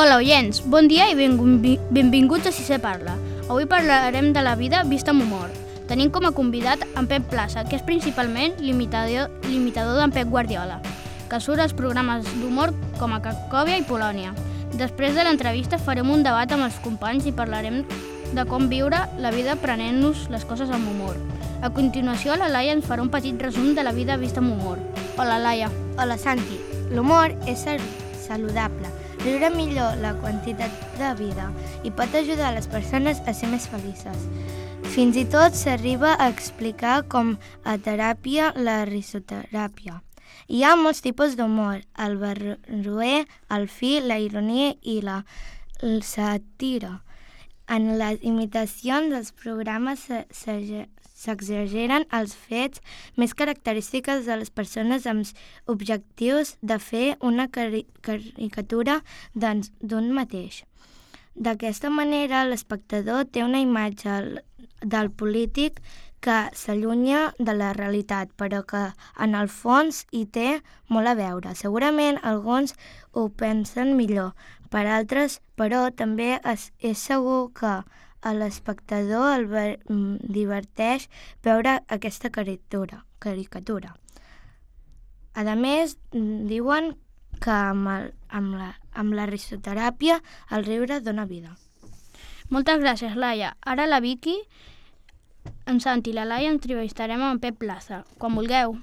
Hola, oients, bon dia i benvinguts a Sisè Parla. Avui parlarem de la vida vista amb humor. Tenim com a convidat en Pep Plaza, que és principalment l'imitador d'en Pep Guardiola, que surt als programes d'humor com a Cracòvia i Polònia. Després de l'entrevista farem un debat amb els companys i parlarem de com viure la vida prenent-nos les coses amb humor. A continuació, la Laia ens farà un petit resum de la vida vista amb humor. Hola, Laia. Hola, Santi. L'humor és saludable. Viure millor la quantitat de vida i pot ajudar a les persones a ser més felices. Fins i tot s'arriba a explicar com a teràpia la risoteràpia. Hi ha molts tipus d'humor: el barroer, el fi, la ironia i la sàtira. En les imitacions dels programes s'exageren els fets més característiques de les persones amb objectius de fer una caricatura d'un mateix. D'aquesta manera, l'espectador té una imatge del polític que s'allunya de la realitat, però que en el fons hi té molt a veure. Segurament alguns ho pensen millor, per altres, però també és segur que a l'espectador el diverteix veure aquesta caricatura. A més, diuen que amb la risoteràpia el riure dona vida. Moltes gràcies, Laia. Ara la Vicky, en Santi i la Laia entrevistarem en Pep Plaza. Quan vulgueu.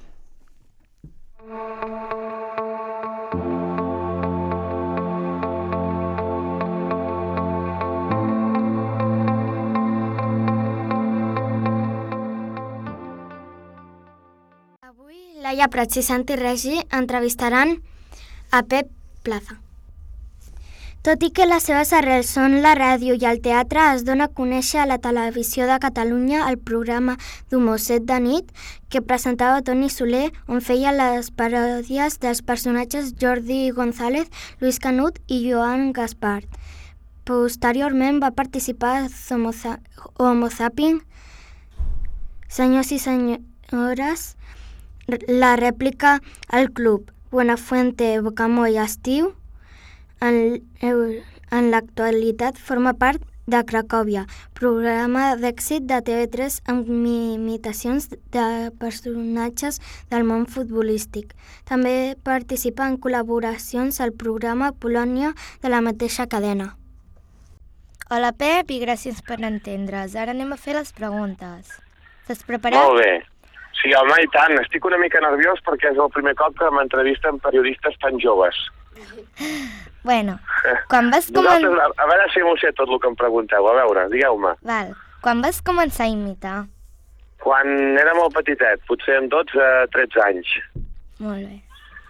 Laia Prats i Santi Regi entrevistaran a Pep Plaza. Tot i que les seves arrels són la ràdio i el teatre, es dona a conèixer a la Televisió de Catalunya el programa d'humor Set de nit que presentava Toni Soler, on feia les paròdies dels personatges Jordi González, Lluís Canut i Joan Gaspar. Posteriorment va participar a Homo Zapping, Senyors i senyores, La rèplica al Club, Buenafuente, Bocamoll, Estiu. En l'actualitat forma part de Cracòvia, programa d'èxit de TV3 amb imitacions de personatges del món futbolístic. També participa en col·laboracions al programa Polònia de la mateixa cadena. Hola, Pep, i gràcies per entendre's. Ara anem a fer les preguntes. Estàs preparat? Molt bé. Sí, home, i tant. Estic una mica nerviós perquè és el primer cop que m'entrevisten periodistes tan joves. Bueno, quan vas començar... A veure si m'ho sé tot el que em pregunteu. A veure, digueu-me. Val. Quan vas començar a imitar? Quan era molt petitet, potser amb 12-13 anys. Molt bé.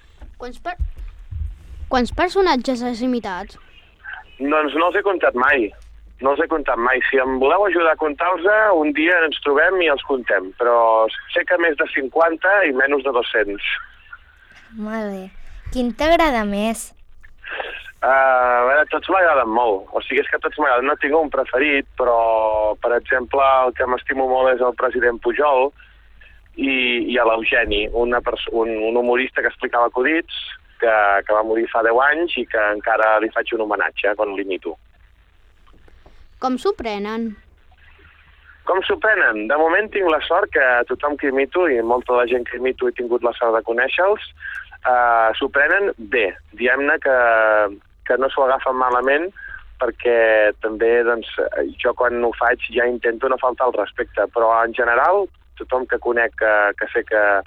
Quants personatges has imitat? Doncs no els he comptat mai. No els he comptat mai. Si em voleu ajudar a comptar-los, un dia ens trobem i els contem. Però sé que més de 50 i menys de 200. Molt bé. Quin t'agrada més? A veure, tots m'agraden molt. O sigui, és que tots m'agraden. No tinc un preferit, però, per exemple, el que m'estimo molt és el president Pujol i l'Eugeni, un humorista que explicava acudits, que va morir fa 10 anys i que encara li faig un homenatge quan l'imito. Com s'ho prenen? Com s'ho prenen? De moment tinc la sort que tothom que imito, i molta de la gent que imito he tingut la sort de conèixer-los, s'ho prenen bé. Diguem-ne que no s'ho agafen malament, perquè també doncs, jo quan ho faig ja intento no faltar al respecte, però en general tothom que conec que sé que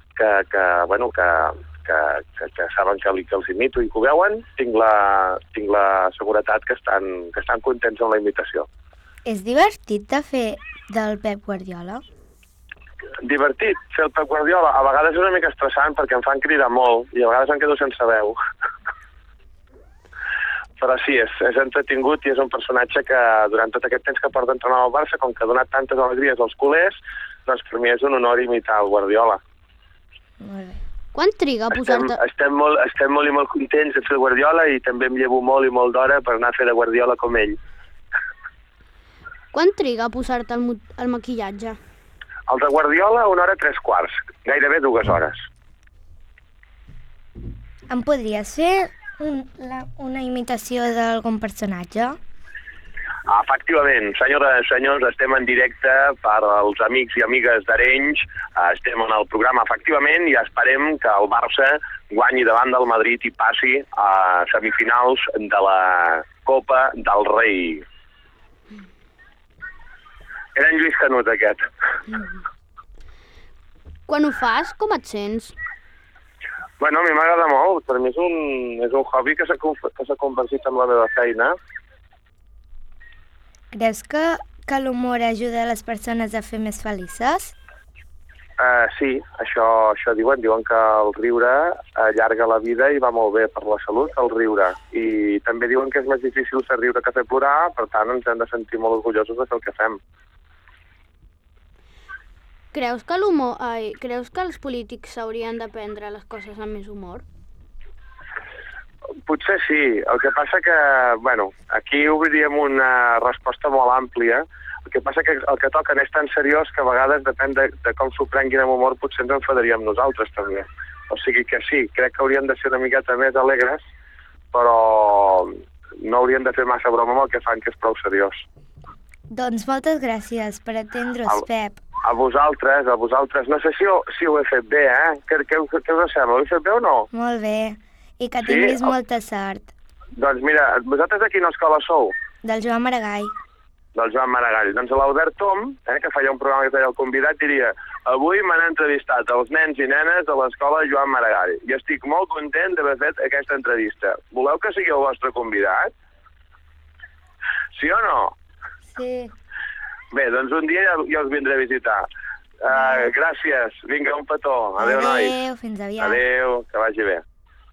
saben que els imito i que ho veuen, tinc la seguretat que estan contents amb la imitació. És divertit de fer del Pep Guardiola? Divertit, fer el Pep Guardiola. A vegades és una mica estressant perquè em fan cridar molt i a vegades em quedo sense veu. Però sí, és entretingut i és un personatge que durant tot aquest temps que porta entrenant al Barça, com que ha donat tantes alegries als culers, doncs per mi és un honor imitar el Guardiola. Molt bé. Quan triga a posar-te... Estem molt i molt contents de fer el Guardiola i també em llevo molt i molt d'hora per anar a fer de Guardiola com ell. Quan triga a posar-te el maquillatge? El de Guardiola 1 hora 3/4, gairebé 2 hores. Em podries fer Una imitació d'algun personatge? Efectivament, senyores i senyors, estem en directe per als amics i amigues d'Arenys. Estem en el programa, efectivament, i esperem que el Barça guanyi davant del Madrid i passi a semifinals de la Copa del Rei. Era en Lluís Canut, aquest. Quan ho fas, com et sents? Bueno, a mi m'agrada molt. Per mi és un hobby que s'ha convertit en la meva feina. Creus que l'humor ajuda a les persones a fer més felices? Sí, això diuen. Diuen que el riure allarga la vida i va molt bé per la salut, el riure. I també diuen que és més difícil fer riure que fer plorar, per tant ens hem de sentir molt orgullosos de fer el que fem. Creus que els polítics s'haurien de prendre les coses amb més humor? Potser sí. El que passa que, aquí obriríem una resposta molt àmplia. El que passa que el que toquen és tan seriós que a vegades, depèn de com s'ho prenguin amb humor, potser ens enfadaríem nosaltres també. O sigui que sí, crec que hauríem de ser una miqueta més alegres, però no hauríem de fer massa broma amb el que fan, que és prou seriós. Doncs moltes gràcies per atendre's, Pep. A vosaltres. No sé si ho he fet bé, eh? Què us sembla? Ho he fet bé o no? Molt bé. I que tinguis molta sort. Doncs mira, vosaltres de quina escola sou? Del Joan Maragall. Del Joan Maragall. Doncs l'Albert Tom, que feia un programa que feia el convidat, diria: avui m'han entrevistat els nens i nenes de l'escola Joan Maragall i estic molt content d'haver fet aquesta entrevista. Voleu que sigui el vostre convidat? Sí o no? Sí. Bé, doncs un dia ja us vindré a visitar. Gràcies. Vinga, un petó. Adéu, nois. Adéu, fins aviat. Adéu, que vagi bé.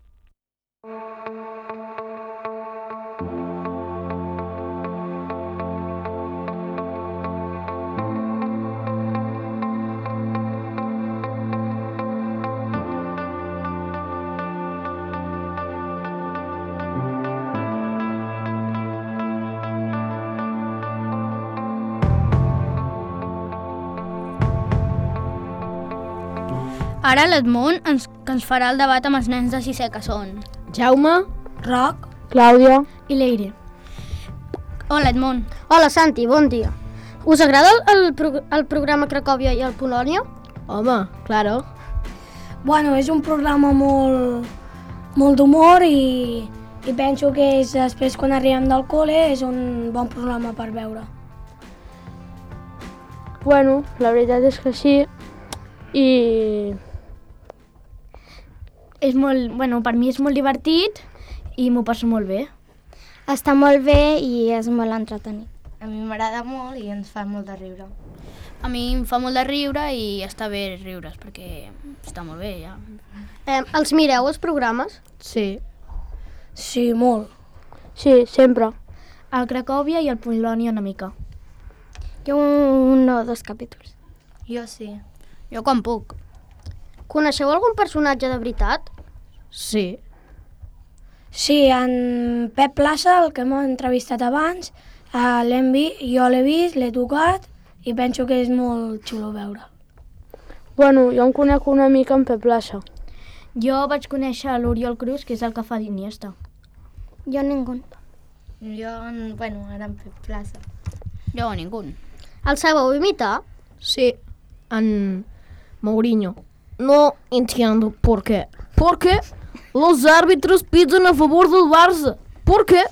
Ara l'Edmund ens farà el debat amb els nens de sisè, que són Jaume, Roc Clàudia i Leire. Hola, Edmund. Hola, Santi, bon dia. Us agrada el programa Cracòvia i el Polònia? Home, claro. Bueno, és un programa molt d'humor i penso que és després quan arribem del col·le és un bon programa per veure. Bueno, la veritat és que sí. I per mi és molt divertit i m'ho passo molt bé. Està molt bé i és molt entretenit. A mi m'agrada molt i ens fa molt de riure. A mi em fa molt de riure i està bé riure's perquè està molt bé, ja. Els mireu, els programes? Sí. Sí, molt. Sí, sempre. El Cracòvia i el Polònia una mica. Jo un o dos capítols. Jo sí. Jo quan puc. Coneixeu algun personatge de veritat? Sí. Sí, en Pep Plaça, el que m'ha entrevistat abans, jo l'he vist, l'he tocat i penso que és molt xulo veure. Bueno, jo em conec una mica en Pep Plaça. Jo vaig conèixer l'Oriol Cruz, que és el que fa d'Iniesta. Jo ningú. Jo, ara en Pep Plaça. Jo ningú. El sabeu imitar? Sí, en Mourinho. No entiendo por qué. ¿Por qué los árbitros piden a favor del Barça? ¿Por qué?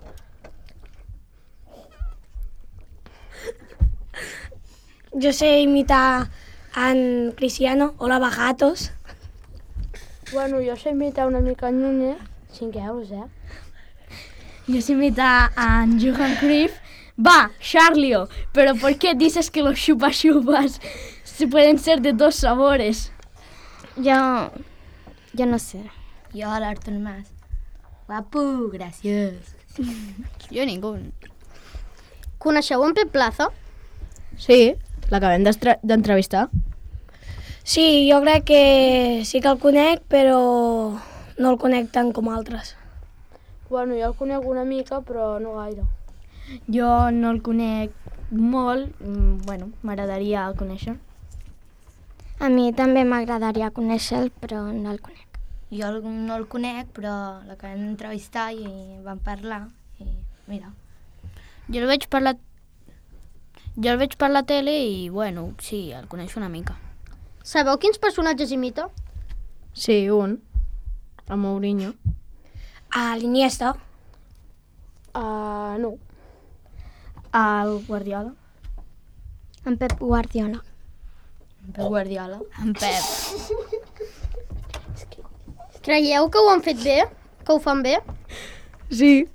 Jo sé imitar en Cristiano, hola bagatos. Bueno, jo sé imitar una mica en Núñez, 5 euros, Yo sé imitar a Johan Cruyff. Va, Charlio, pero ¿por qué dices que los chupa-chupas se pueden ser de dos sabores? Jo no sé. Jo l'Artur Mas. Guapo, graciós. Jo ningú. Coneixeu en Pep Plaza? Sí, l'acabem d'entrevistar. Sí, jo crec que sí que el conec, però no el conec tant com altres. Bueno, jo el conec una mica, però no gaire. Jo no el conec molt, m'agradaria el conèixer. A mi també m'agradaria conèixer-lo, però no el conec. Jo no el conec, però la que vam entrevistar i vam parlar, i mira. Jo el veig per la tele i, bueno, sí, el coneixo una mica. Sabeu quins personatges imita? Sí, un. El Mourinho. A l'Iniesta. No. El Guardiola. En Pep Guardiola. Pep Guardiola. En Pep. Creieu que ho han fet bé? Que ho fan bé? Sí.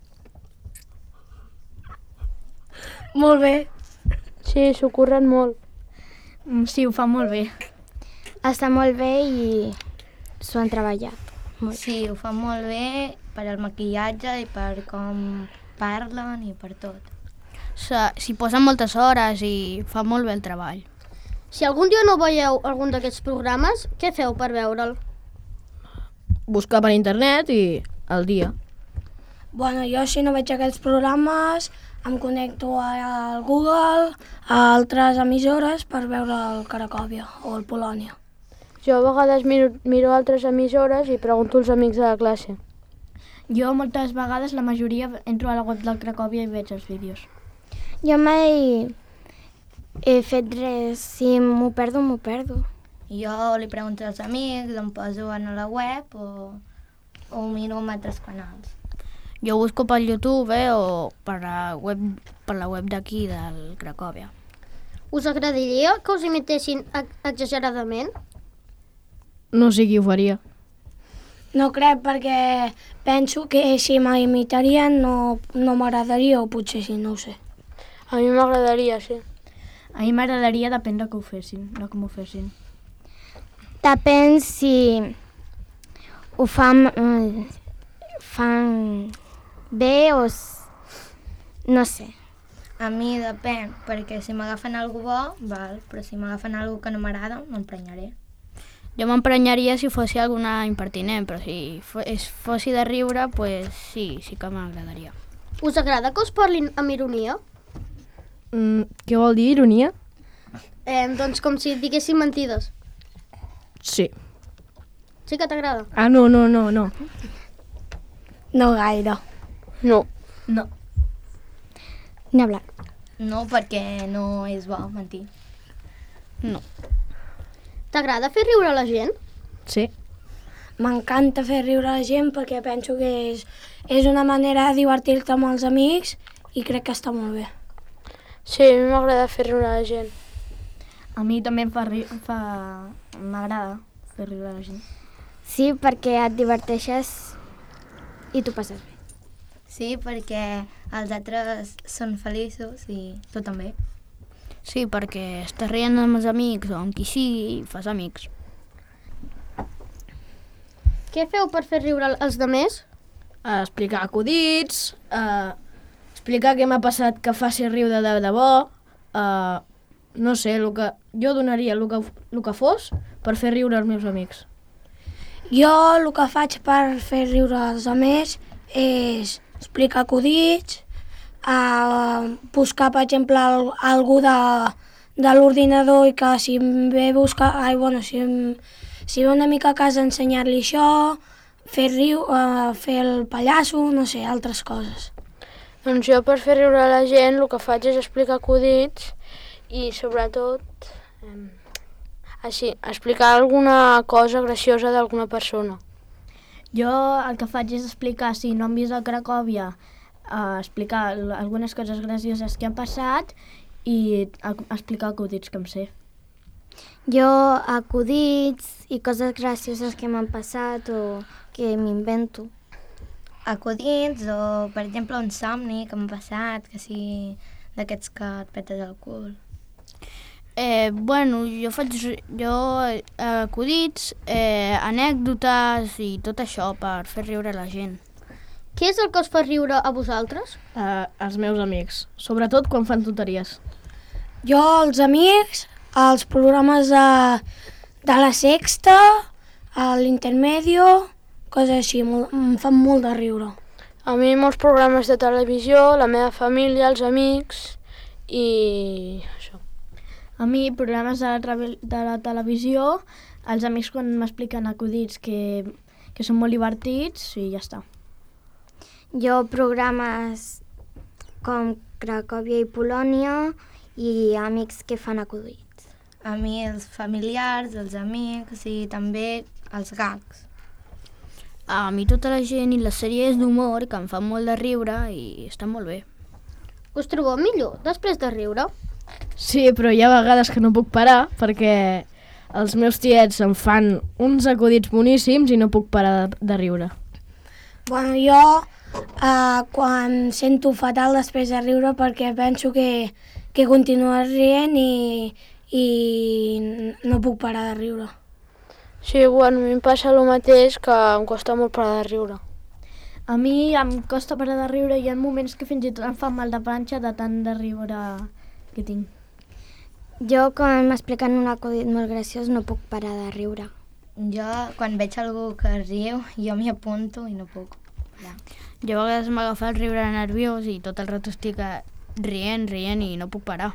Molt bé. Sí, s'ho curren molt. Sí, ho fa molt bé. Està molt bé i s'ho han treballat. Sí, ho fan molt bé per al maquillatge i per com parlen i per tot. S'hi posen moltes hores i fa molt bé el treball. Si algun dia no veieu algun d'aquests programes, què feu per veure'l? Buscar per internet i al dia. Bueno, jo si no veig aquests programes em connecto al Google, a altres emissores per veure el Cracòvia o el Polònia. Jo a vegades miro altres emissores i pregunto als amics de la classe. Jo moltes vegades, la majoria, entro a la web del Cracòvia i veig els vídeos. Jo mai he fet res, si m'ho perdo, m'ho perdo. Jo li pregunto als amics, em poso a la web o miro en altres canals. Jo busco per YouTube o per la web d'aquí, del Cracòvia. Us agradaria que us imitessin exageradament? No sé qui ho faria. No crec, perquè penso que si m'imitarien no m'agradaria, o potser sí, no ho sé. A mi m'agradaria, sí. A mi m'agradaria, depèn de que ho fessin, no com ho fessin. Depèn si ho fan bé o... no sé. A mi depèn, perquè si m'agafen algú bo, val, però si m'agafen algú que no m'agrada, m'emprenyaré. Jo m'emprenyaria si fos alguna impertinent, però si fos de riure, pues sí que m'agradaria. Us agrada que us parlin amb ironia? Què vol dir ironia? Doncs com si diguessin mentides. Sí. Sí que t'agrada? Ah, no. No gaire. No. Ni hablar. No, perquè no és bo mentir. No. T'agrada fer riure la gent? Sí. M'encanta fer riure la gent perquè penso que és una manera de divertir-te amb els amics i crec que està molt bé. Sí, a mi m'agrada fer riure la gent. A mi també m'agrada fer riure la gent. Sí, perquè et diverteixes i t'ho passes bé. Sí, perquè els altres són feliços i tu també. Sí, perquè estàs rient amb els amics o amb qui sigui i fas amics. Què feu per fer riure els demés? Explicar acudits, explicar què m'ha passat que faci riure de debò, no sé, jo donaria el que fos per fer riure els meus amics. Jo el que faig per fer riure els altres és explicar acudits, buscar, per exemple, algú de l'ordinador i que si em ve buscar... si ve una mica a casa ensenyar-li això, fer el pallasso, no sé, altres coses. Doncs jo per fer riure la gent el que faig és explicar acudits i sobretot explicar alguna cosa graciosa d'alguna persona. Jo el que faig és explicar, si no han vist el Cracòvia, explicar algunes coses gracioses que han passat i explicar acudits que em sé. Jo acudits i coses gracioses que m'han passat o que m'invento. Acudits o, per exemple, un somni que m'ha passat, que sí, d'aquests que et petes el cul. Jo faig acudits, anècdotes i tot això per fer riure la gent. Què és el que us fa riure a vosaltres? Els meus amics, sobretot quan fan tonteries. Jo, els amics, els programes de la Sexta, l'Intermedio, coses així, em fan molt de riure. A mi molts programes de televisió, la meva família, els amics i això. A mi programes de la televisió, els amics quan m'expliquen acudits que són molt divertits i ja està. Jo programes com Cracòvia i Polònia i amics que fan acudits. A mi els familiars, els amics i també els gags. A mi tota la gent i les sèries d'humor que em fan molt de riure i estan molt bé. Us trobeu millor després de riure? Sí, però hi ha vegades que no puc parar perquè els meus tiets em fan uns acudits boníssims i no puc parar de riure. Bueno, jo quan sento fatal després de riure perquè penso que continues rient i no puc parar de riure. Sí, bueno, a mi em passa el mateix, que em costa molt parar de riure. A mi em costa parar de riure i hi ha moments que fins i tot em fa mal de panxa de tant de riure que tinc. Jo, quan m'expliquen un acudit molt graciós, no puc parar de riure. Jo, quan veig algú que riu, jo m'hi apunto i no puc. Jo a vegades m'agafa el riure nerviós i tot el rato estic rient i no puc parar.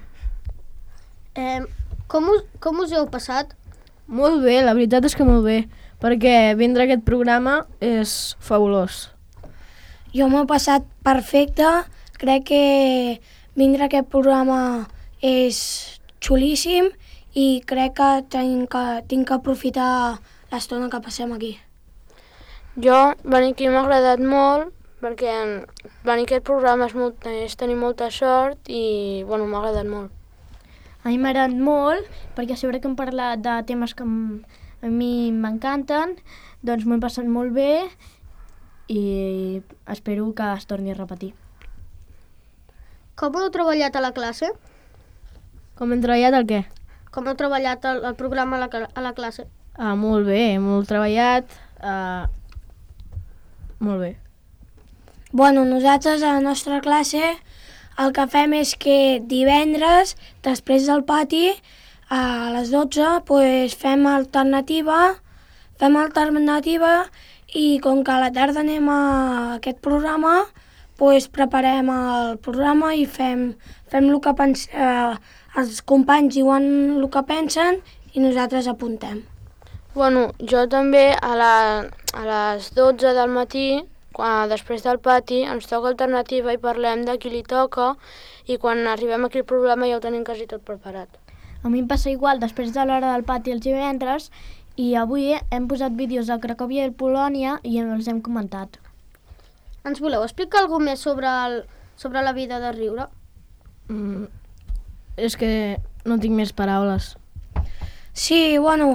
Com us heu passat? Molt bé, la veritat és que molt bé, perquè vindre a aquest programa és fabulós. Jo m'ho he passat perfecte, crec que vindre a aquest programa és xulíssim i crec que tinc que aprofitar l'estona que passem aquí. Jo, venir aquí m'ha agradat molt, perquè venir a aquest programa és tenir molta sort i bueno, m'ha agradat molt. A mi m'ha agradat molt, perquè sempre que hem parlat de temes que a mi m'encanten, doncs m'ho he passat molt bé i espero que es torni a repetir. Com heu treballat a la classe? Com hem treballat el què? Com heu treballat el programa a la classe? Molt bé, molt treballat, molt bé. Bueno, nosaltres a la nostra classe el que fem és que divendres, després del pati, a les 12, pues, fem alternativa i com que a la tarda anem a aquest programa, pues, preparem el programa i fem el que els companys diuen el que pensen i nosaltres apuntem. Bueno, jo també a les 12 del matí, després del pati, ens toca alternativa i parlem de qui li toca i quan arribem aquí al programa ja ho tenim quasi tot preparat. A mi em passa igual després de l'hora del pati els divendres i avui hem posat vídeos de Cracòvia i Polònia i els hem comentat. Ens voleu explicar alguna més sobre la vida de riure? És que no tinc més paraules. Sí, bueno,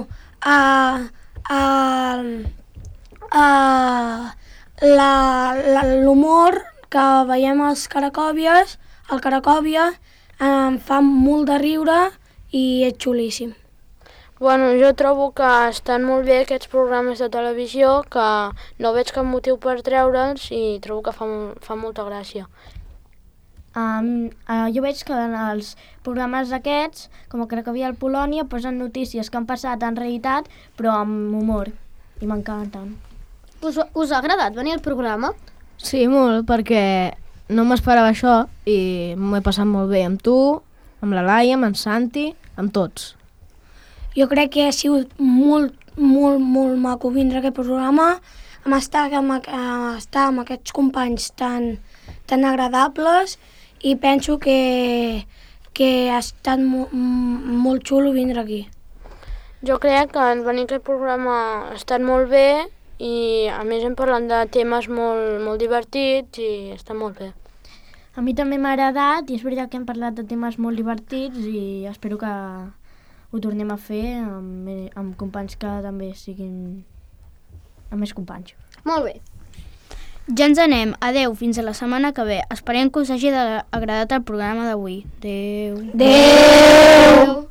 l'humor que veiem als Cracòvies, al Cracòvia, em fa molt de riure i és xulíssim. Bueno, jo trobo que estan molt bé aquests programes de televisió, que no veig cap motiu per treure'ls i trobo que fa molta gràcia. Jo veig que en els programes aquests, com a Cracòvia i Polònia, posen notícies que han passat en realitat, però amb humor, i m'encanten. Us ha agradat venir al programa? Sí, molt, perquè no m'esperava això i m'ho he passat molt bé amb tu, amb la Laia, amb en Santi, amb tots. Jo crec que ha sigut molt maco vindre a aquest programa, estar amb aquests companys tan agradables i penso que ha estat molt xulo vindre aquí. Jo crec que venir a aquest programa ha estat molt bé i a més hem parlat de temes molt divertits i està molt bé. A mi també m'ha agradat i és veritat que hem parlat de temes molt divertits i espero que ho tornem a fer amb companys que també siguin amb més companys. Molt bé. Ja ens anem. Adeu, fins a la setmana que ve. Esperem que us hagi agradat el programa d'avui. Adeu. Adeu.